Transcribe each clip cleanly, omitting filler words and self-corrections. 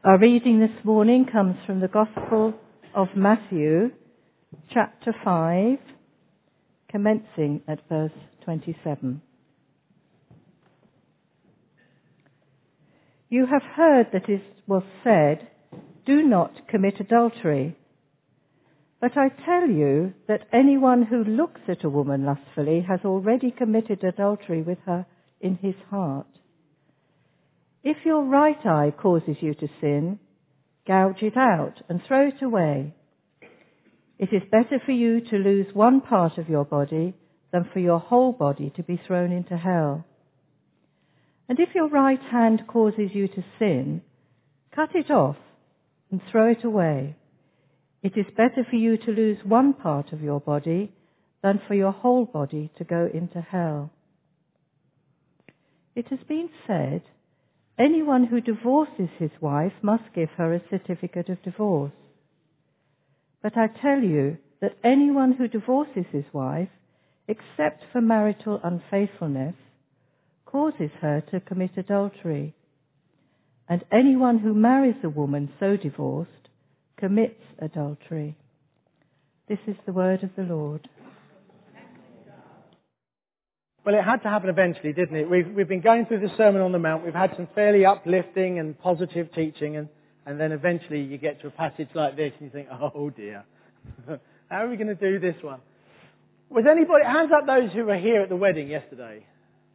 Our reading this morning comes from the Gospel of Matthew, chapter 5, commencing at verse 27. You have heard that it was said, "Do not commit adultery." But I tell you that anyone who looks at a woman lustfully has already committed adultery with her in his heart. If your right eye causes you to sin, gouge it out and throw it away. It is better for you to lose one part of your body than for your whole body to be thrown into hell. And if your right hand causes you to sin, cut it off and throw it away. It is better for you to lose one part of your body than for your whole body to go into hell. It has been said, anyone who divorces his wife must give her a certificate of divorce. But I tell you that anyone who divorces his wife, except for marital unfaithfulness, causes her to commit adultery. And anyone who marries a woman so divorced commits adultery. This is the word of the Lord. Well, it had to happen eventually, didn't it? We've been going through the Sermon on the Mount. We've had some fairly uplifting and positive teaching, and then eventually you get to a passage like this and you think, oh dear, how are we going to do this one? Was anybody, hands up those who were here at the wedding yesterday?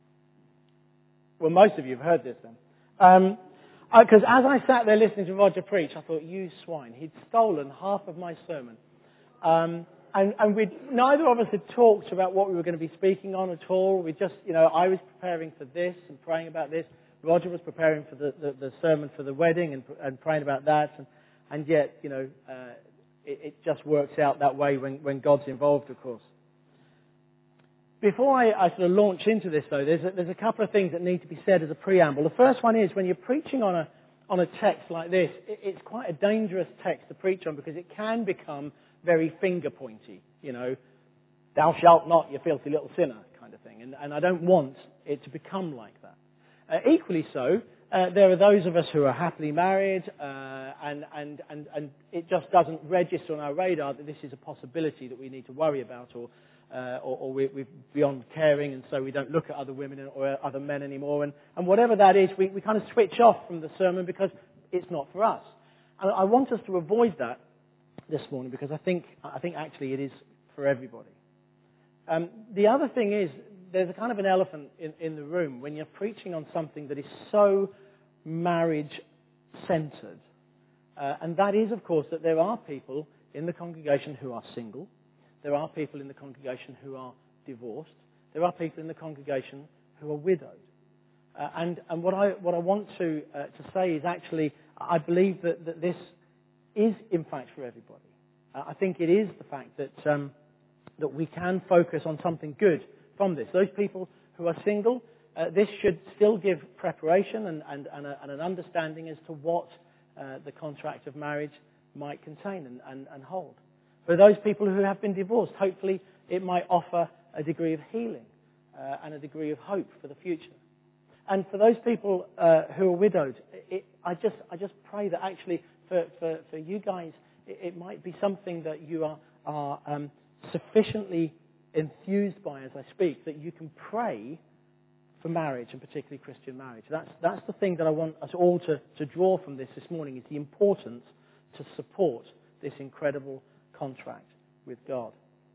Well, most of you have heard this then. Because as I sat there listening to Roger preach, I thought, you swine, he'd stolen half of my sermon. And neither of us had talked about what we were going to be speaking on at all. We just, I was preparing for this and praying about this. Roger was preparing for the sermon for the wedding and praying about that. And yet, it just works out that way when God's involved, of course. Before I sort of launch into this, though, there's a couple of things that need to be said as a preamble. The first one is when you're preaching on a text like this, it's quite a dangerous text to preach on because it can become very finger pointy, thou shalt not, you filthy little sinner kind of thing. And I don't want it to become like that. Equally so, there are those of us who are happily married, and it just doesn't register on our radar that this is a possibility that we need to worry about, or we're beyond caring, and so we don't look at other women or other men anymore. And whatever that is, we kind of switch off from the sermon because it's not for us. And I want us to avoid that this morning because I think actually it is for everybody. The other thing is there's a kind of an elephant in the room when you're preaching on something that is so marriage-centered. And that is, of course, that there are people in the congregation who are single. There are people in the congregation who are divorced. There are people in the congregation who are widowed. And what I want to say is actually I believe that this is in fact for everybody. I think it is the fact that we can focus on something good from this. Those people who are single, this should still give preparation and an understanding as to what the contract of marriage might contain and hold. For those people who have been divorced, hopefully it might offer a degree of healing and a degree of hope for the future. And for those people who are widowed, I just pray that actually for you guys, it might be something that you are sufficiently enthused by as I speak, that you can pray for marriage, and particularly Christian marriage. That's the thing that I want us all to draw from this morning, is the importance to support this incredible contract with God.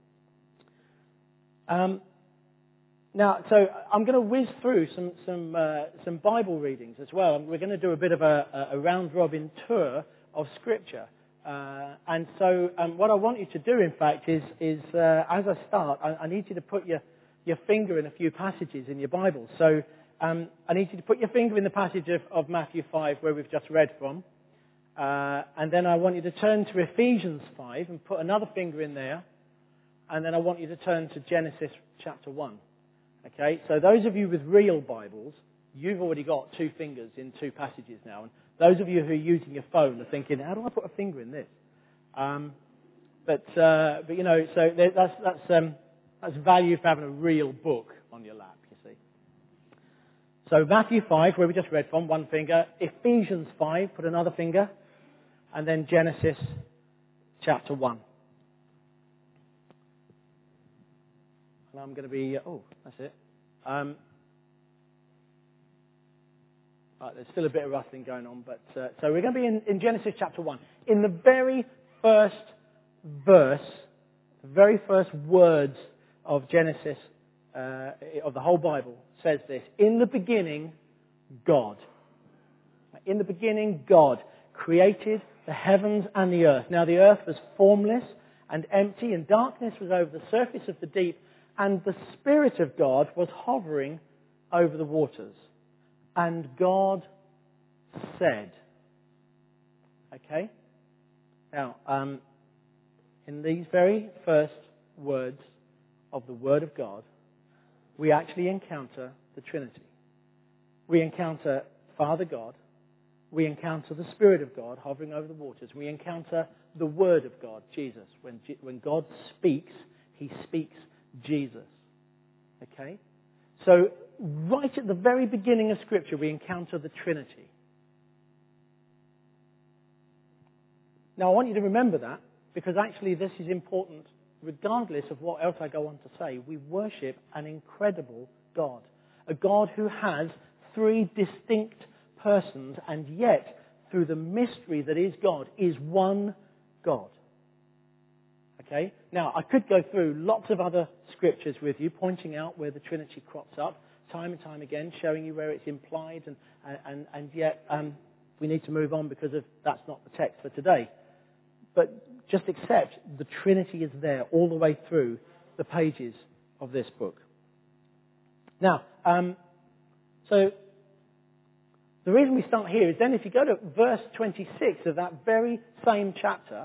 Now, so I'm going to whiz through some Bible readings as well. We're going to do a bit of a round-robin tour of Scripture. And so what I want you to do, in fact, is as I start, I need you to put your finger in a few passages in your Bible. So I need you to put your finger in the passage of Matthew 5 where we've just read from. And then I want you to turn to Ephesians 5 and put another finger in there. And then I want you to turn to Genesis chapter 1. Okay, so those of you with real Bibles, you've already got two fingers in two passages now. And those of you who are using your phone are thinking, how do I put a finger in this? But that's value for having a real book on your lap, you see. So Matthew 5, where we just read from, one finger. Ephesians 5, put another finger. And then Genesis chapter 1. And I'm going to be... that's it. Right, there's still a bit of rustling going on. But so we're going to be in Genesis chapter 1. In the very first verse, the very first words of Genesis, of the whole Bible, says this: in the beginning, God. In the beginning, God created the heavens and the earth. Now the earth was formless and empty, and darkness was over the surface of the deep, and the Spirit of God was hovering over the waters. And God said. Okay? Now, in these very first words of the Word of God, we actually encounter the Trinity. We encounter Father God. We encounter the Spirit of God hovering over the waters. We encounter the Word of God, Jesus. When God speaks, He speaks Jesus. Okay? So, right at the very beginning of Scripture, we encounter the Trinity. Now, I want you to remember that, because actually this is important regardless of what else I go on to say. We worship an incredible God. A God who has three distinct persons, and yet, through the mystery that is God, is one God. Okay? Now, I could go through lots of other scriptures with you, pointing out where the Trinity crops up, time and time again, showing you where it's implied, and yet we need to move on because that's not the text for today. But just accept the Trinity is there all the way through the pages of this book. Now, so the reason we start here is then if you go to verse 26 of that very same chapter,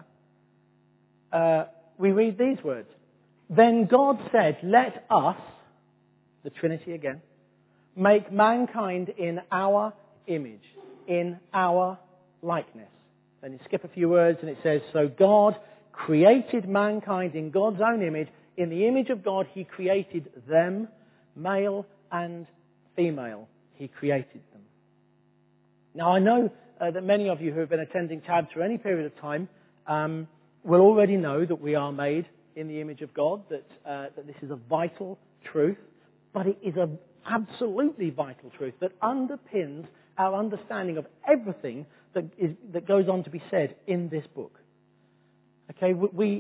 we read these words. Then God said, let us, the Trinity again, make mankind in our image, in our likeness. Then you skip a few words and it says, so God created mankind in God's own image. In the image of God, He created them, male and female. He created them. Now, I know that many of you who have been attending TABS for any period of time will already know that we are made in the image of God, that this is a vital truth, but it is an absolutely vital truth that underpins our understanding of everything that goes on to be said in this book. Okay,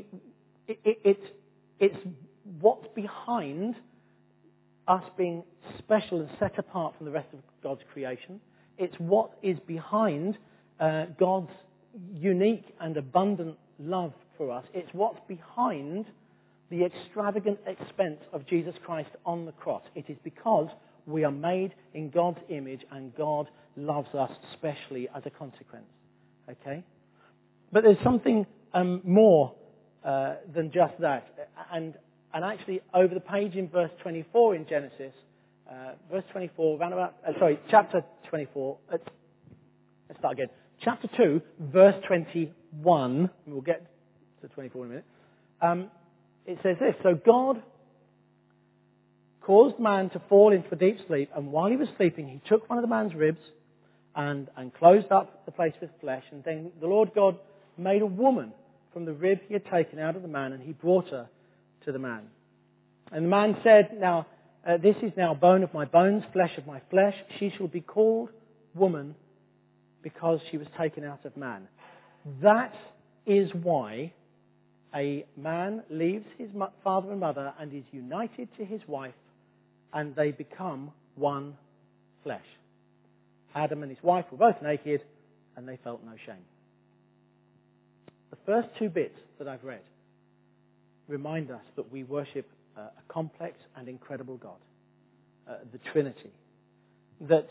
it's what's behind us being special and set apart from the rest of God's creation. It's what is behind God's unique and abundant love for us. It's what's behind the extravagant expense of Jesus Christ on the cross. It is because we are made in God's image and God loves us specially as a consequence. Okay? But there's something more than just that. And actually, over the page in verse 24 in Genesis, verse 24, chapter 24, let's start again. Chapter 2, verse 21, we'll get to 24 in a minute. It says this, so God caused man to fall into a deep sleep, and while he was sleeping, he took one of the man's ribs and closed up the place with flesh, and then the Lord God made a woman from the rib he had taken out of the man, and he brought her to the man. And the man said, now, this is now bone of my bones, flesh of my flesh. She shall be called woman because she was taken out of man. That is why a man leaves his father and mother and is united to his wife, and they become one flesh. Adam and his wife were both naked, and they felt no shame. The first two bits that I've read remind us that we worship a complex and incredible God, the Trinity, that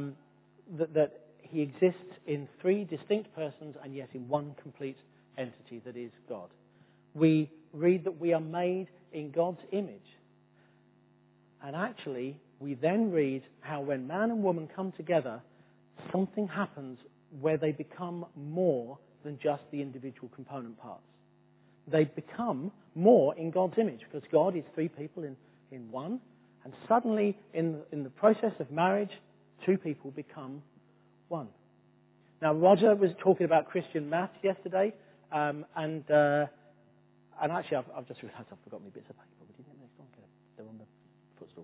He exists in three distinct persons and yet in one complete entity that is God. We read that we are made in God's image. And actually, we then read how when man and woman come together, something happens where they become more than just the individual component parts. They become more in God's image because God is three people in one. And suddenly, in the process of marriage, Two people become one. Now, Roger was talking about Christian maths yesterday, and actually, I've just realised I've forgotten my bits of paper. But didn't they? Okay, they're on the footstool.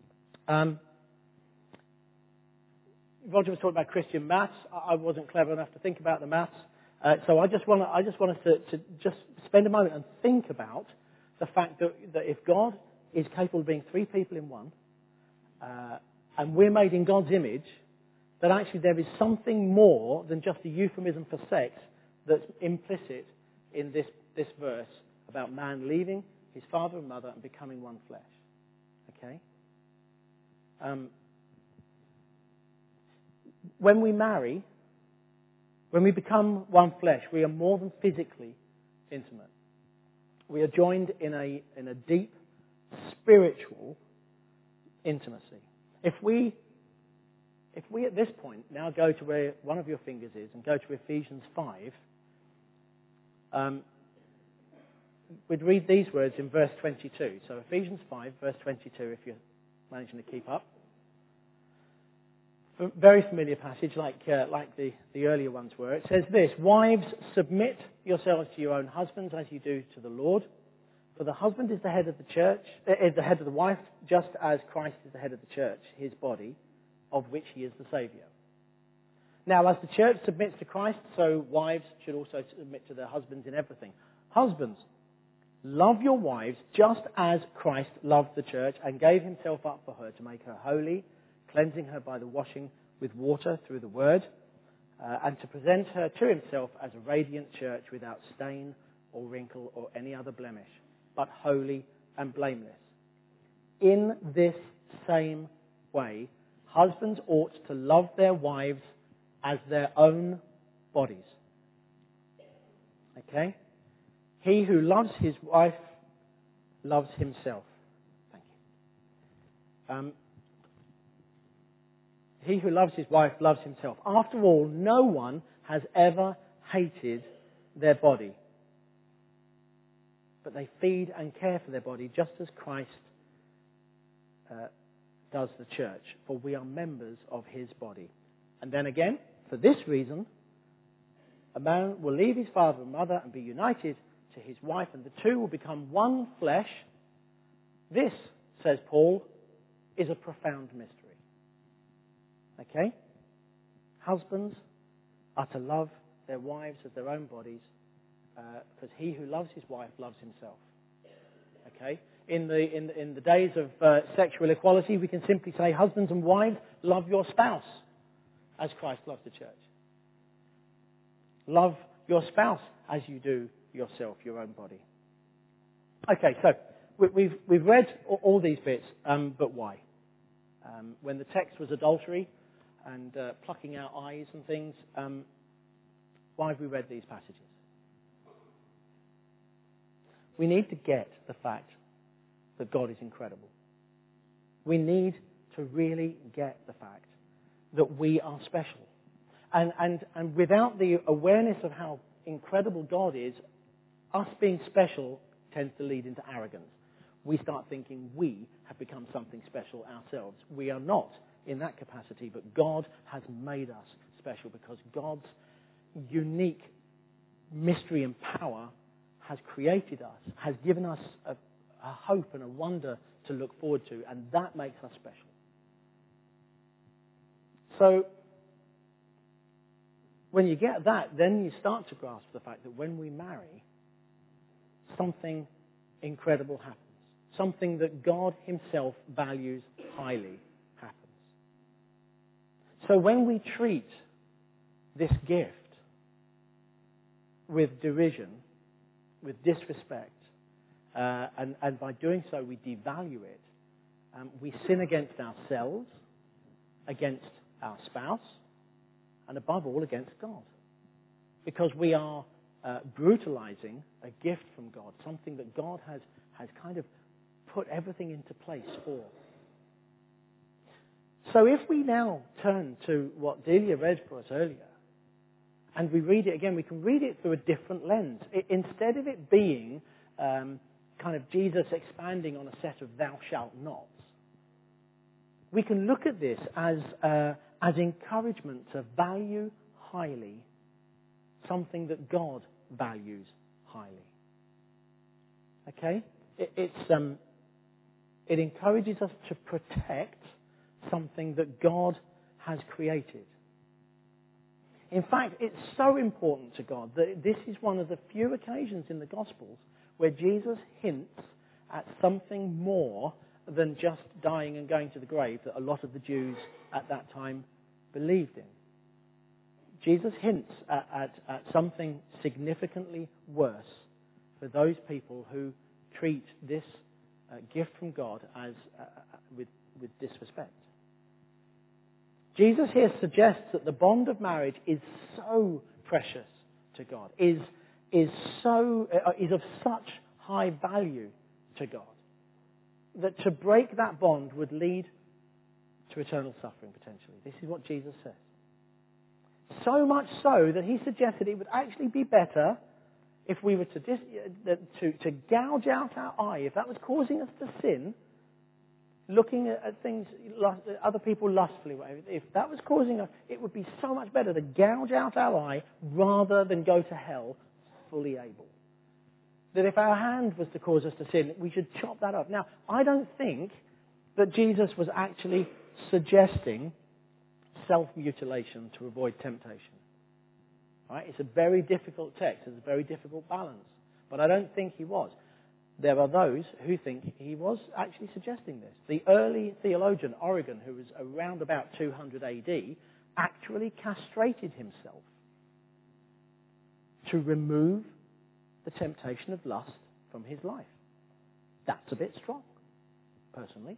Roger was talking about Christian maths. I wasn't clever enough to think about the maths, so I just want us to just spend a moment and think about the fact that if God is capable of being three people in one, and we're made in God's image, that actually there is something more than just a euphemism for sex that's implicit in this verse about man leaving his father and mother and becoming one flesh. Okay? When we marry, when we become one flesh, we are more than physically intimate. We are joined in a deep spiritual intimacy. If we at this point now go to where one of your fingers is and go to Ephesians 5, we'd read these words in verse 22. So Ephesians 5, verse 22, if you're managing to keep up. Very familiar passage, like the earlier ones were. It says this: "Wives, submit yourselves to your own husbands as you do to the Lord. For the husband is the head of the church, is the head of the wife, just as Christ is the head of the church, his body, of which he is the Saviour. Now, as the church submits to Christ, so wives should also submit to their husbands in everything. Husbands, love your wives just as Christ loved the church and gave himself up for her to make her holy, cleansing her by the washing with water through the word, and to present her to himself as a radiant church without stain or wrinkle or any other blemish, but holy and blameless. In this same way, husbands ought to love their wives as their own bodies." Okay? "He who loves his wife loves himself." Thank you. "He who loves his wife loves himself. After all, no one has ever hated their body, but they feed and care for their body just as Christ does the church, for we are members of his body. And then again, for this reason, a man will leave his father and mother and be united to his wife, and the two will become one flesh. This," says Paul, "is a profound mystery." Okay? Husbands are to love their wives as their own bodies, because he who loves his wife loves himself. Okay? In the days of sexual equality, we can simply say, husbands and wives, love your spouse as Christ loved the church. Love your spouse as you do yourself, your own body. Okay, so we've read all these bits, but why? When the text was adultery and plucking out eyes and things, why have we read these passages? We need to get the fact that God is incredible. We need to really get the fact that we are special. And without the awareness of how incredible God is, us being special tends to lead into arrogance. We start thinking we have become something special ourselves. We are not in that capacity, but God has made us special because God's unique mystery and power has created us, has given us a hope and a wonder to look forward to, and that makes us special. So, when you get that, then you start to grasp the fact that when we marry, something incredible happens. Something that God himself values highly happens. So when we treat this gift with derision, with disrespect, and by doing so we devalue it, we sin against ourselves, against our spouse, and above all against God. Because we are brutalizing a gift from God, something that God has kind of put everything into place for. So if we now turn to what Delia read for us earlier, and we read it again, we can read it through a different lens. Instead of it being kind of Jesus expanding on a set of thou shalt nots, we can look at this as encouragement to value highly something that God values highly. Okay? It encourages us to protect something that God has created. In fact, it's so important to God that this is one of the few occasions in the Gospels where Jesus hints at something more than just dying and going to the grave that a lot of the Jews at that time believed in. Jesus hints at something significantly worse for those people who treat this gift from God as with disrespect. Jesus here suggests that the bond of marriage is so precious to God, is of such high value to God, that to break that bond would lead to eternal suffering potentially. This is what Jesus says. So much so that he suggested it would actually be better if we were to gouge out our eye, if that was causing us to sin, looking at things, other people lustfully, if that was causing us, it would be so much better to gouge out our eye rather than go to hell fully able. That if our hand was to cause us to sin, we should chop that off. Now, I don't think that Jesus was actually suggesting self-mutilation to avoid temptation. Right? It's a very difficult text. It's a very difficult balance. But I don't think he was. There are those who think he was actually suggesting this. The early theologian Origen, who was around about 200 AD, actually castrated himself to remove the temptation of lust from his life. That's a bit strong, personally.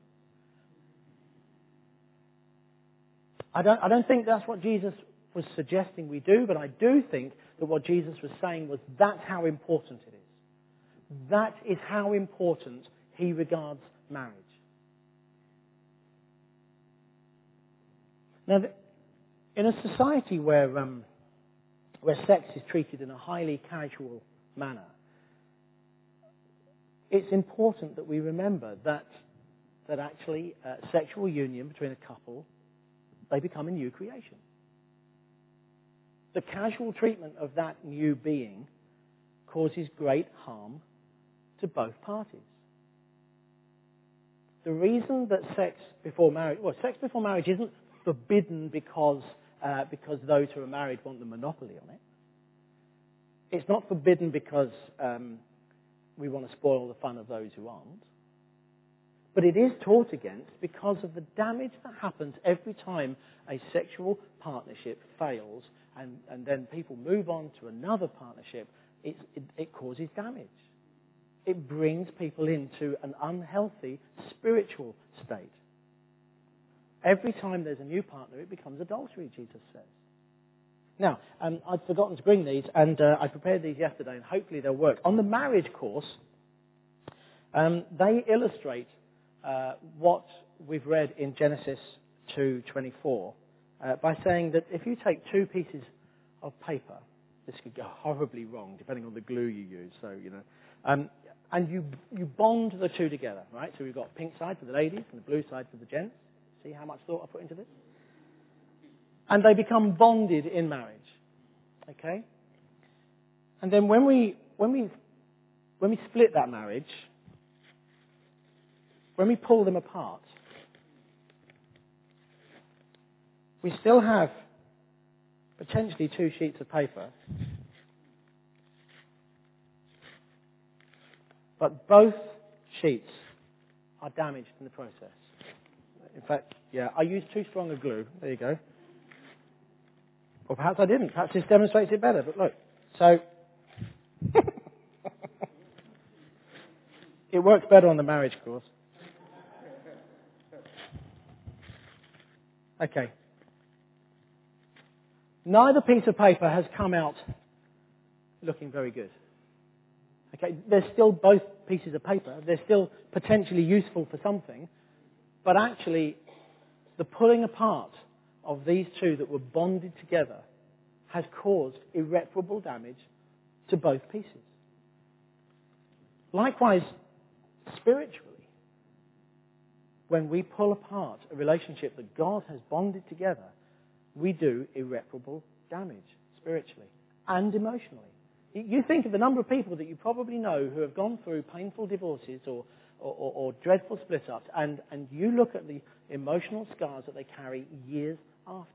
I don't think that's what Jesus was suggesting we do, but I do think that what Jesus was saying was that's how important it is. That is how important he regards marriage. Now, in a society where sex is treated in a highly casual manner, it's important that we remember that actually sexual union between a couple, they become a new creation. The casual treatment of that new being causes great harm to both parties. The reason that sex before marriage isn't forbidden because those who are married want the monopoly on it. It's not forbidden because we want to spoil the fun of those who aren't. But it is taught against because of the damage that happens every time a sexual partnership fails and then people move on to another partnership. It causes damage. It brings people into an unhealthy spiritual state. Every time there's a new partner, it becomes adultery, Jesus says. Now, I'd forgotten to bring these, and I prepared these yesterday, and hopefully they'll work. On the marriage course, they illustrate what we've read in Genesis 2:24 by saying that if you take two pieces of paper, this could go horribly wrong depending on the glue you use. So and you bond the two together, right? So we've got pink side for the ladies and the blue side for the gents. See how much thought I put into this? And they become bonded in marriage, okay? And then when we split that marriage, when we pull them apart, we still have potentially two sheets of paper, but both sheets are damaged in the process. In fact, yeah, I used too strong a glue. There you go. Or perhaps I didn't. Perhaps this demonstrates it better. But look, so it works better on the marriage course. Okay. Neither piece of paper has come out looking very good. Okay, they're still both pieces of paper. They're still potentially useful for something. But actually, the pulling apart of these two that were bonded together has caused irreparable damage to both pieces. Likewise, spiritually, when we pull apart a relationship that God has bonded together, we do irreparable damage spiritually and emotionally. You think of the number of people that you probably know who have gone through painful divorces or dreadful split-ups, and you look at the emotional scars that they carry years after.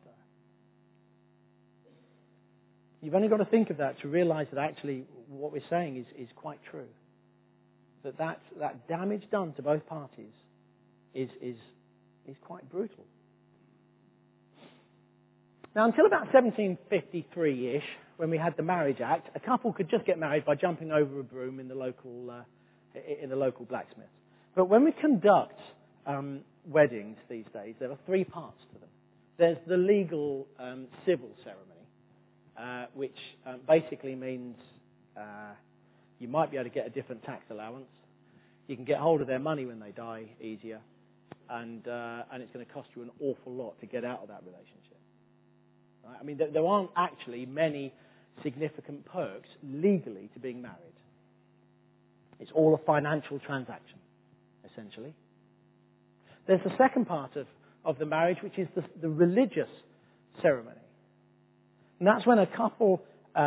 You've only got to think of that to realize that actually what we're saying is quite true. That damage done to both parties is quite brutal. Now, until about 1753-ish, when we had the Marriage Act, a couple could just get married by jumping over a broom in the local blacksmith. But when we conduct weddings these days, there are three parts to them. There's the legal civil ceremony, which basically means you might be able to get a different tax allowance. You can get hold of their money when they die easier, and it's going to cost you an awful lot to get out of that relationship. Right? I mean, there aren't actually many significant perks legally to being married. It's all a financial transaction, essentially. There's the second part of the marriage, which is the religious ceremony. And that's when a couple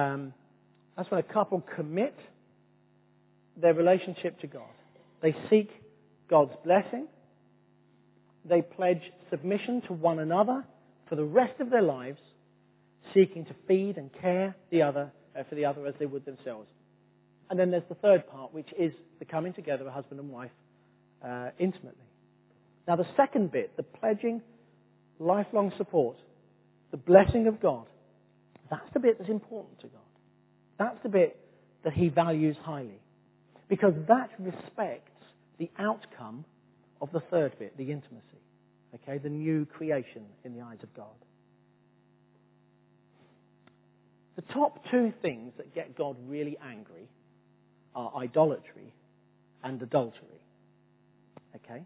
commit their relationship to God. They seek God's blessing. They pledge submission to one another for the rest of their lives, seeking to feed and care for the other as they would themselves. And then there's the third part, which is the coming together of husband and wife intimately. Now, the second bit, the pledging lifelong support, the blessing of God, that's the bit that's important to God. That's the bit that He values highly. Because that respects the outcome of the third bit, the intimacy. Okay, the new creation in the eyes of God. The top two things that get God really angry are idolatry and adultery. Okay?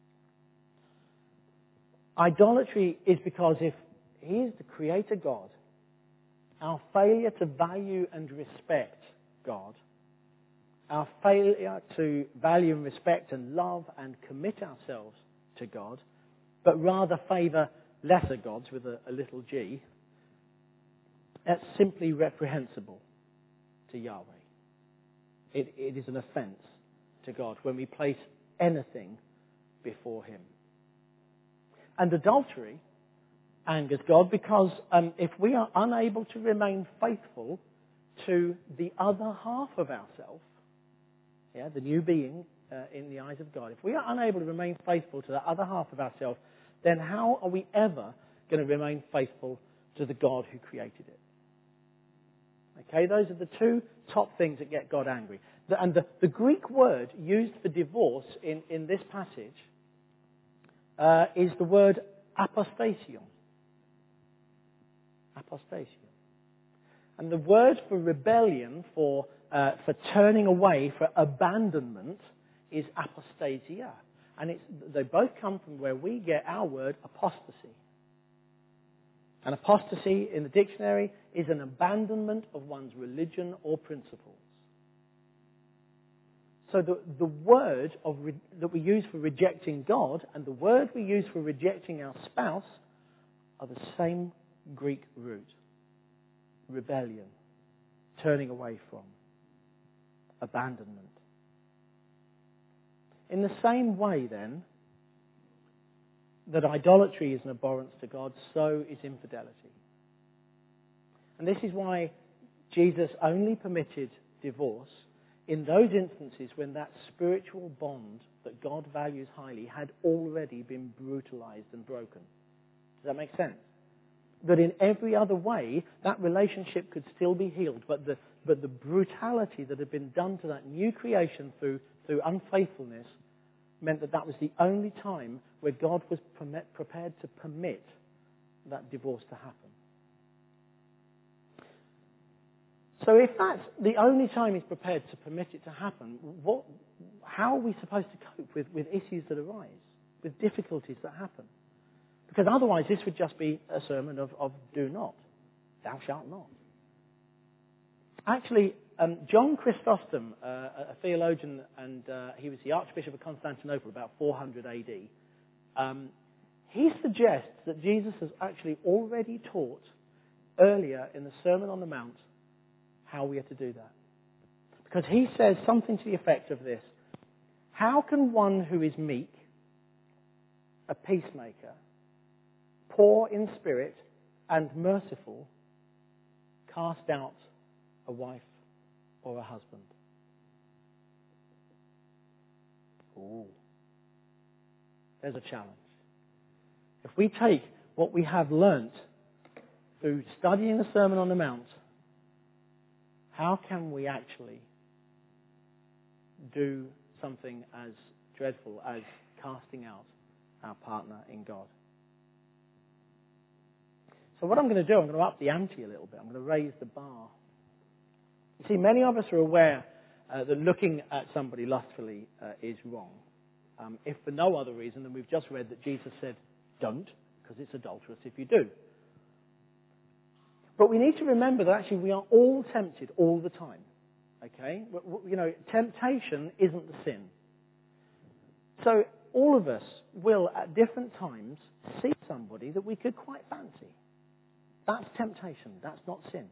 Idolatry is because if He is the Creator God, our failure to value and respect God, our failure to value and respect and love and commit ourselves to God, but rather favour lesser gods with a little g, that's simply reprehensible to Yahweh. It is an offence to God when we place anything before Him. And adultery angers God because if we are unable to remain faithful to the other half of ourselves, the new being in the eyes of God, if we are unable to remain faithful to the other half of ourselves, then how are we ever going to remain faithful to the God who created it? Okay, those are the two top things that get God angry. And the Greek word used for divorce in this passage is the word apostasion. Apostasion. And the word for rebellion, for turning away, for abandonment, is apostasia. And they both come from where we get our word apostasy. And apostasy in the dictionary is an abandonment of one's religion or principles. So the word that we use for rejecting God and the word we use for rejecting our spouse are the same Greek root. Rebellion, turning away from, abandonment. In the same way, then, that idolatry is an abhorrence to God, so is infidelity. And this is why Jesus only permitted divorce in those instances when that spiritual bond that God values highly had already been brutalized and broken. Does that make sense? That in every other way, that relationship could still be healed, but the brutality that had been done to that new creation through unfaithfulness meant that was the only time where God was prepared to permit that divorce to happen. So if that's the only time He's prepared to permit it to happen, how are we supposed to cope with issues that arise, with difficulties that happen? Because otherwise this would just be a sermon of do not, thou shalt not. Actually, John Chrysostom, a theologian, and he was the Archbishop of Constantinople about 400 AD, he suggests that Jesus has actually already taught earlier in the Sermon on the Mount how we are to do that. Because he says something to the effect of this: how can one who is meek, a peacemaker, poor in spirit, and merciful, cast out a wife or a husband? Ooh. There's a challenge. If we take what we have learnt through studying the Sermon on the Mount, how can we actually do something as dreadful as casting out our partner in God? So what I'm going to do, I'm going to up the ante a little bit. I'm going to raise the bar. You see, many of us are aware that looking at somebody lustfully is wrong. If for no other reason than we've just read that Jesus said, don't, because it's adulterous if you do. But we need to remember that actually we are all tempted all the time. Okay? You know, temptation isn't the sin. So all of us will at different times see somebody that we could quite fancy. That's temptation. That's not sin.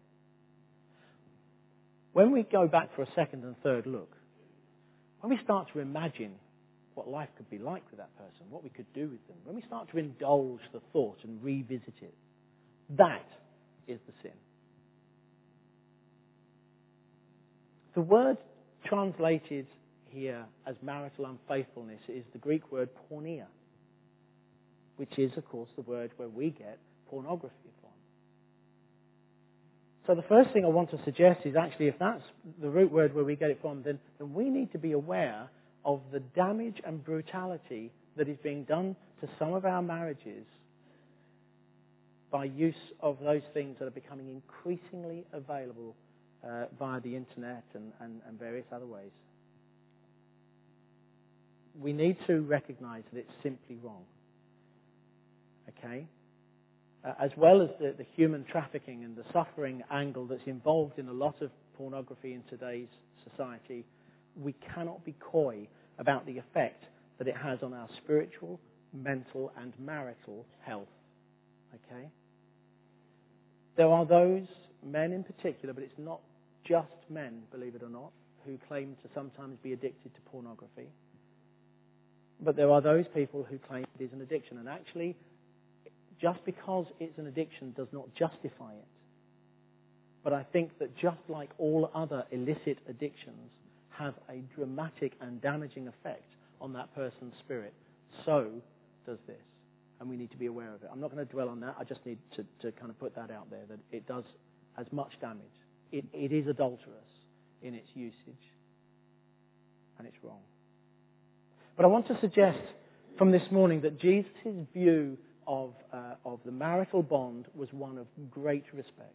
When we go back for a second and third look, when we start to imagine what life could be like with that person, what we could do with them, when we start to indulge the thought and revisit it, that is the sin. The word translated here as marital unfaithfulness is the Greek word porneia, which is, of course, the word where we get pornography from. So the first thing I want to suggest is actually, if that's the root word where we get it from, then we need to be aware of the damage and brutality that is being done to some of our marriages by use of those things that are becoming increasingly available via the internet and various other ways. We need to recognize that it's simply wrong. Okay? As well as the human trafficking and the suffering angle that's involved in a lot of pornography in today's society, we cannot be coy about the effect that it has on our spiritual, mental, and marital health. Okay? There are those, men in particular, but it's not just men, believe it or not, who claim to sometimes be addicted to pornography. But there are those people who claim it is an addiction. And actually, just because it's an addiction does not justify it. But I think that just like all other illicit addictions have a dramatic and damaging effect on that person's spirit, so does this. And we need to be aware of it. I'm not going to dwell on that. I just need to kind of put that out there, that it does as much damage. It is adulterous in its usage. And it's wrong. But I want to suggest from this morning that Jesus' view of the marital bond was one of great respect.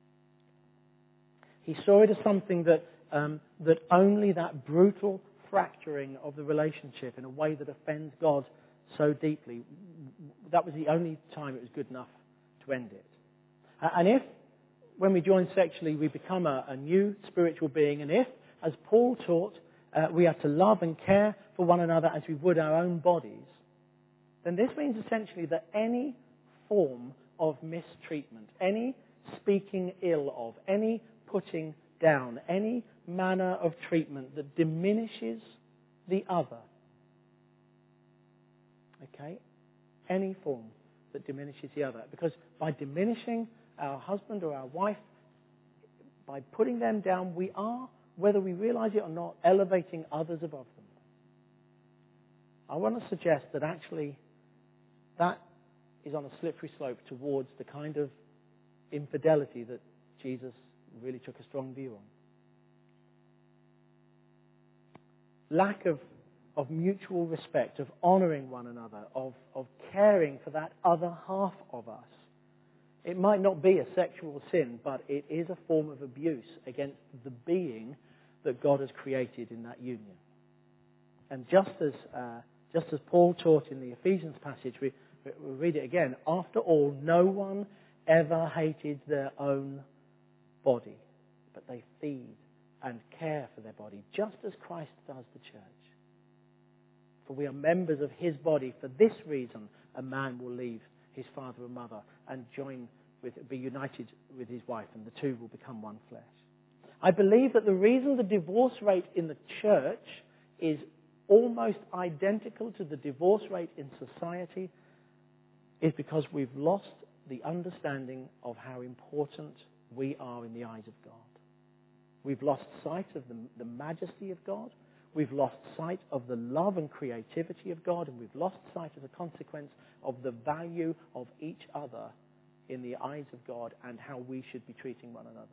He saw it as something that only that brutal fracturing of the relationship in a way that offends God so deeply, that was the only time it was good enough to end it. And if, when we join sexually, we become a new spiritual being, and if, as Paul taught, we are to love and care for one another as we would our own bodies, then this means essentially that any form of mistreatment, any speaking ill of, any putting down, any manner of treatment that diminishes the other, okay, any form that diminishes the other, because by diminishing our husband or our wife, by putting them down, we are, whether we realize it or not, elevating others above them. I want to suggest that actually that is on a slippery slope towards the kind of infidelity that Jesus really took a strong view on. Lack of mutual respect, of honouring one another, of caring for that other half of us. It might not be a sexual sin, but it is a form of abuse against the being that God has created in that union. And just as Paul taught in the Ephesians passage, we'll read it again. After all, no one ever hated their own body, but they feed and care for their body, just as Christ does the church. for we are members of his body. For this reason, a man will leave his father and mother and be united with his wife, and the two will become one flesh. I believe that the reason the divorce rate in the church is almost identical to the divorce rate in society is because we've lost the understanding of how important we are in the eyes of God. We've lost sight of the majesty of God. We've lost sight of the love and creativity of God, and we've lost sight as a consequence of the value of each other in the eyes of God and how we should be treating one another.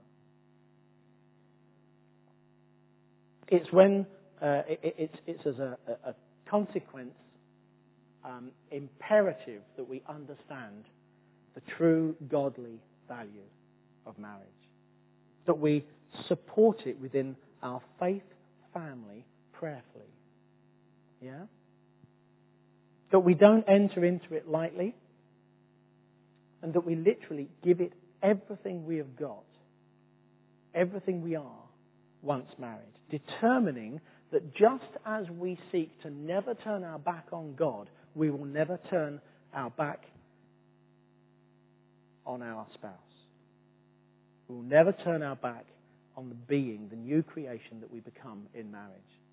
It's when it's as a consequence imperative that we understand the true godly value of marriage, that we support it within our faith family prayerfully. Yeah? That we don't enter into it lightly, and that we literally give it everything we have got, everything we are once married, determining that just as we seek to never turn our back on God, we will never turn our back on our spouse. We will never turn our back on the being, the new creation that we become in marriage.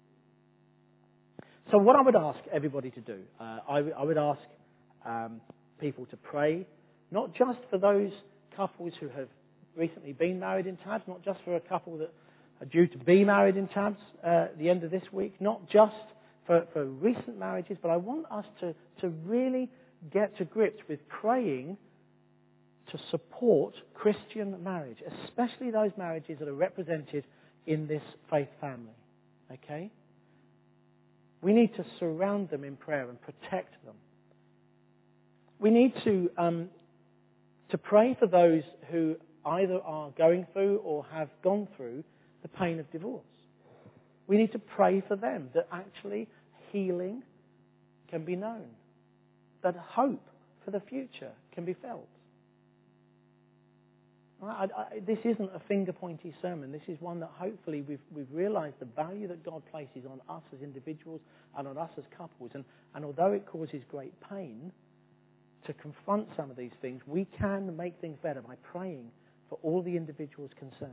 So what I would ask everybody to do, I would ask people to pray, not just for those couples who have recently been married in Tabs, not just for a couple that are due to be married in Tabs at the end of this week, not just for recent marriages, but I want us to really get to grips with praying to support Christian marriage, especially those marriages that are represented in this faith family. Okay? We need to surround them in prayer and protect them. We need to pray for those who either are going through or have gone through the pain of divorce. We need to pray for them that actually healing can be known, that hope for the future can be felt. This isn't a finger-pointy sermon. This is one that hopefully we've realised the value that God places on us as individuals and on us as couples. And although it causes great pain to confront some of these things, we can make things better by praying for all the individuals concerned.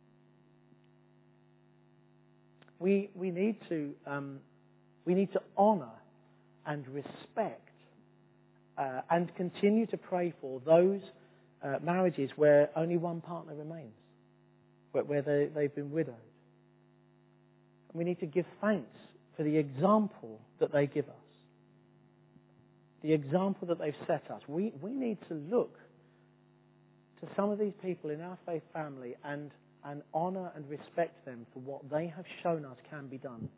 We need to honour and respect and continue to pray for those marriages where only one partner remains, where they've been widowed. And we need to give thanks for the example that they give us, the example that they've set us. We need to look to some of these people in our faith family and honour and respect them for what they have shown us can be done.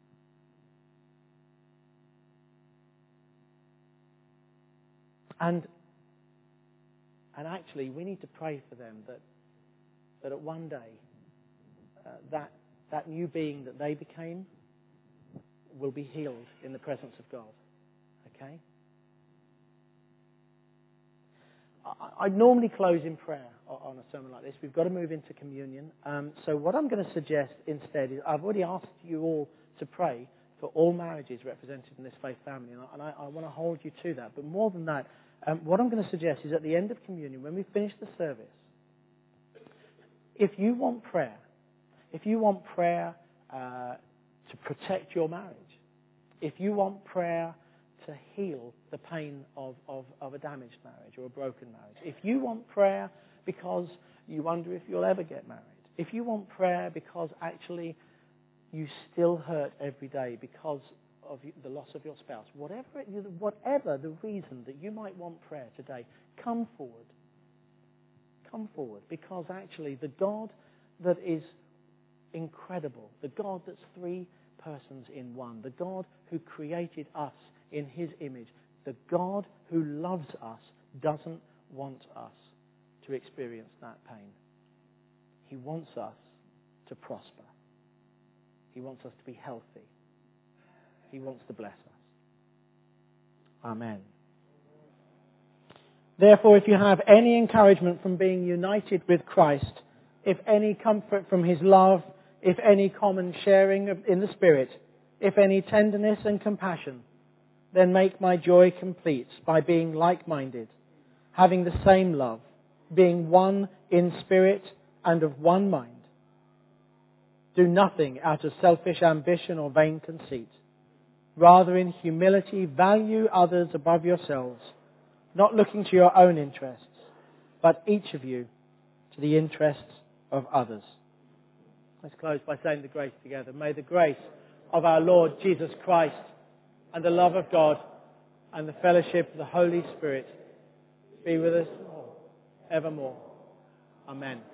And actually, we need to pray for them that at one day, that new being that they became will be healed in the presence of God. Okay? I normally close in prayer on a sermon like this. We've got to move into communion. So what I'm going to suggest instead is, I've already asked you all to pray for all marriages represented in this faith family, and I want to hold you to that. But more than that, what I'm going to suggest is at the end of communion, when we finish the service, if you want prayer to protect your marriage, if you want prayer to heal the pain of a damaged marriage or a broken marriage, if you want prayer because you wonder if you'll ever get married, if you want prayer because actually you still hurt every day because of the loss of your spouse, whatever the reason that you might want prayer today, come forward. Come forward, because actually the God that is incredible, the God that's three persons in one, the God who created us in his image, the God who loves us doesn't want us to experience that pain. He wants us to prosper. He wants us to be healthy. He wants to bless us. Amen. Therefore, if you have any encouragement from being united with Christ, if any comfort from his love, if any common sharing in the Spirit, if any, tenderness and compassion, then make my joy complete by being like-minded, having the same love, being one in spirit and of one mind. Do nothing out of selfish ambition or vain conceit. Rather, in humility, value others above yourselves, not looking to your own interests, but each of you to the interests of others. Let's close by saying the grace together. May the grace of our Lord Jesus Christ and the love of God and the fellowship of the Holy Spirit be with us all evermore. Amen.